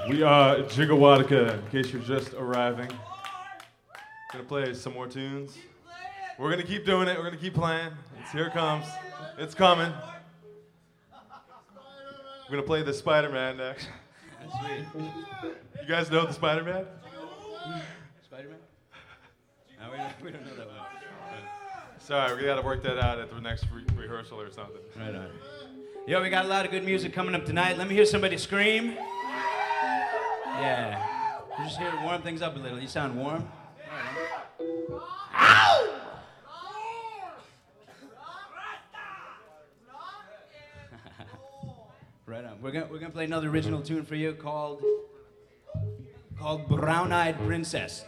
We are Jigawadaka, in case you're just arriving. Gonna play some more tunes. We're gonna keep doing it, we're gonna keep playing. Here it comes. It's coming. We're gonna play the Spider-Man next. Sweet. You guys know the Spider-Man? Spider-Man? No, we don't know that one. Sorry, we gotta work that out at the next rehearsal or something. Right on. Yo, we got a lot of good music coming up tonight. Let me hear somebody scream. Yeah. We're just here to warm things up a little. You sound warm? Ow! Right on. We're gonna play another original tune for you called Brown Eyed Princess.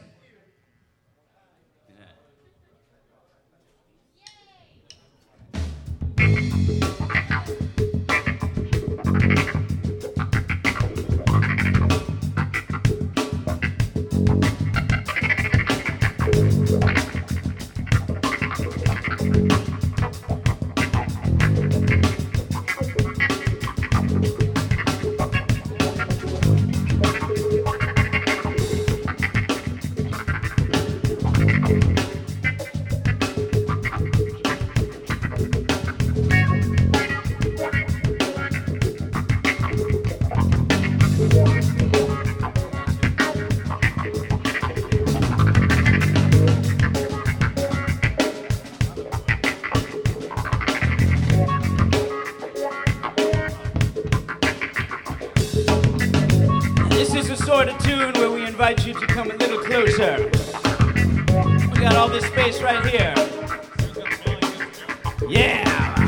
Invite you to come a little closer. We got all this space right here. Yeah!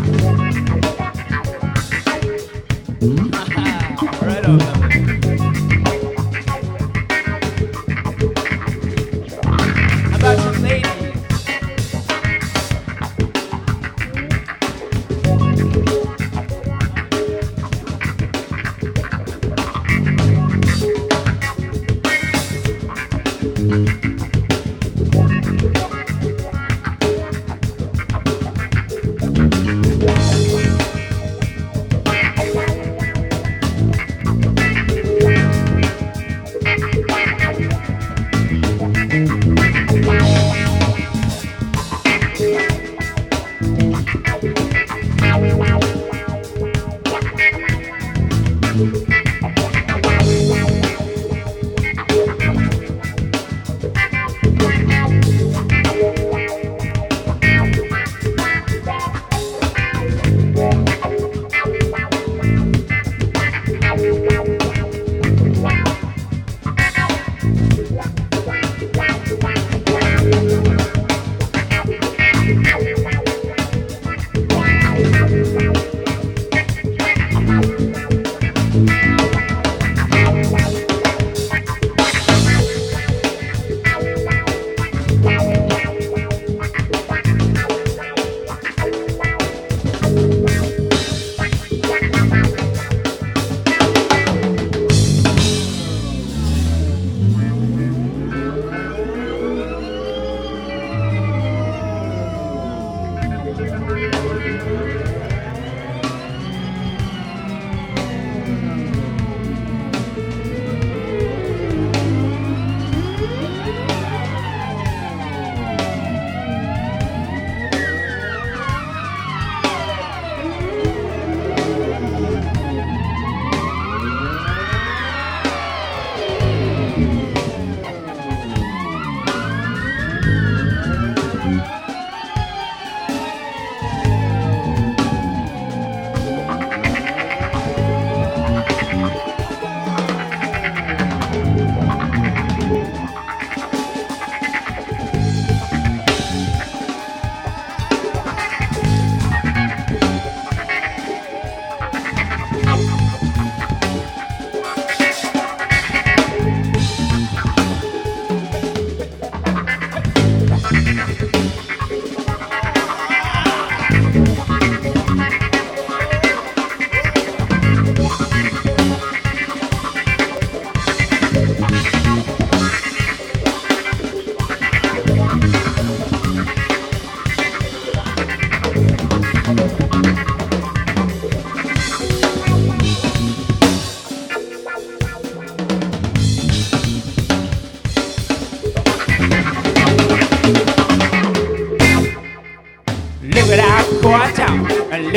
Right on. How about some ladies?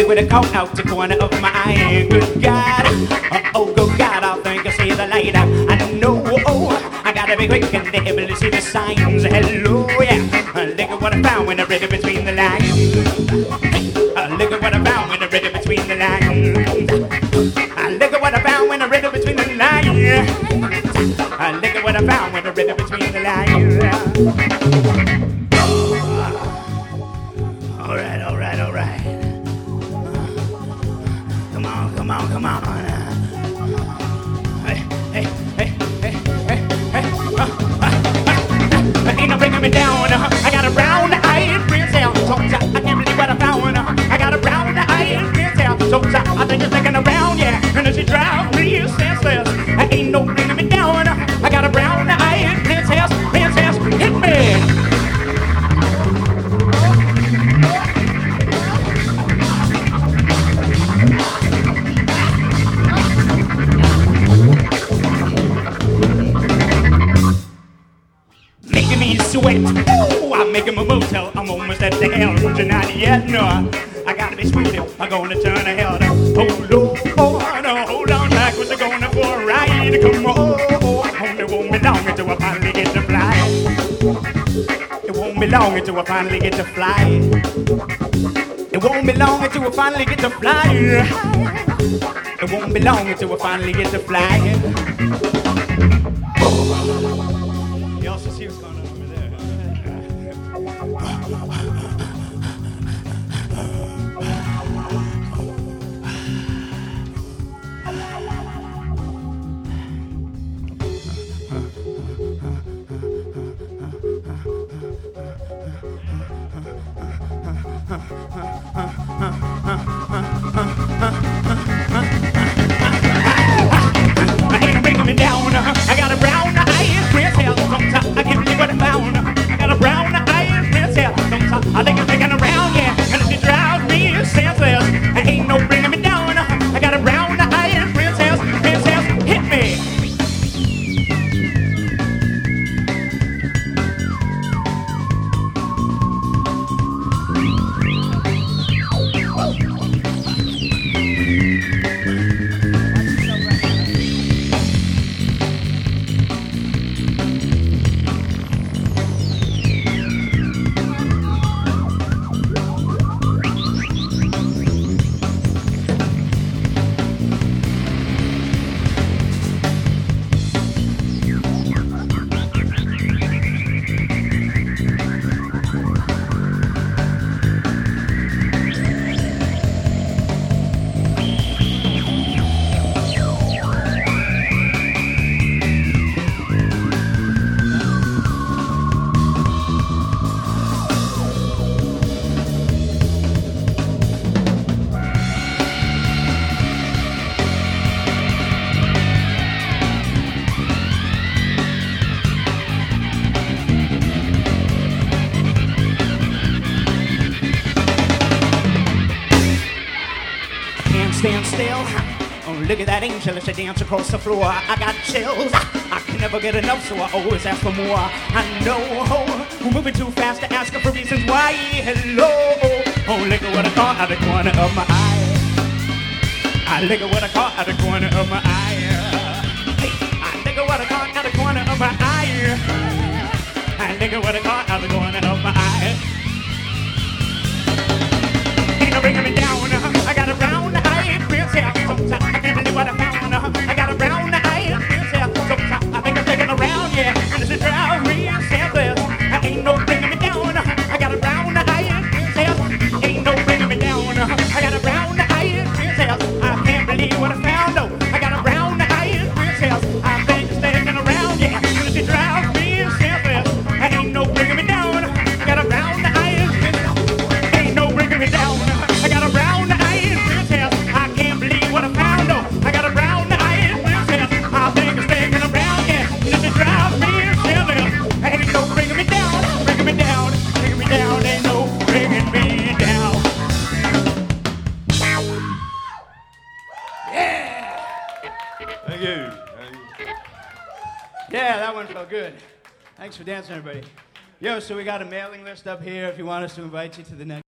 with a coat out the corner of my eye. Good God, oh good God, I think I see the light. I know, I gotta be quick and able to see the signs. Hello, yeah, look at what I found when I read it between the lines. Look at what I found when I read it between the lines. Look at what I found when I read it between the lines. Look at what I found when I read it between the lines. All right. Come on. Hey. Ain't no bringing me down. I got a brown-eyed princess. So I can't believe what I found. I got a brown-eyed princess. So I think it's thinking around, yeah. And she drives me senseless. Ain't no bringing me down. I got a brown-eyed princess. Princess, hit me. Making me sweat. Ooh, I'm making my motel. I'm almost at the hell. But not yet, no. I gotta be speedy. I'm gonna turn ahead. Hold on back. We're going for a ride. Come on. Only won't be long until I finally get to fly. It won't be long until I finally get to fly. It won't be long until we finally get to fly. It won't be long until we finally get to fly. You also see what's going on over there. Ain't bringing me down. I got a brown-eyed princess. I can't believe what I found. I got a brown-eyed princess. I think I'm thinking around, yeah. And she drives me senseless. Ain't no bringing me down. I got a brown-eyed princess. Princess, hit me. Stand still. Oh, look at that angel as she dance across the floor. I got chills. I can never get enough, so I always ask for more. I know we're moving too fast to ask her for reasons why. Hello. Oh, look at what I caught out the corner of my eye. I look at what I caught out the corner of my eye. Hey, I look at what I caught out the corner of my eye. I look at what I caught out the corner of my eye. Ain't no bringing me down. I got a brown-eyed princess. I can't believe what I found. I got a brown-eyed princess. I think I'm taking around, yeah. And this is drive me senseless. Ain't no bringing me down. I got a brown-eyed princess. Ain't no bringing me down. I got a brown-eyed princess. I can't believe what I found. No, I got a brown-eyed princess. I think I'm taking around, yeah. And this is drive me senseless. Ain't no bringing me down. I got a brown-eyed princess. Ain't no bringing me down. I got a brown-eyed princess. I can't believe what I found. No, I got a brown-eyed princess. I think it's taking around, yeah. This is drive me senseless. Ain't no bringing me down. Bringing me down. Bringing me down. Ain't no bringing me down. Yeah. Thank you. Yeah, that one felt good. Thanks for dancing, everybody. Yo, so we got a mailing list up here if you want us to invite you to the next.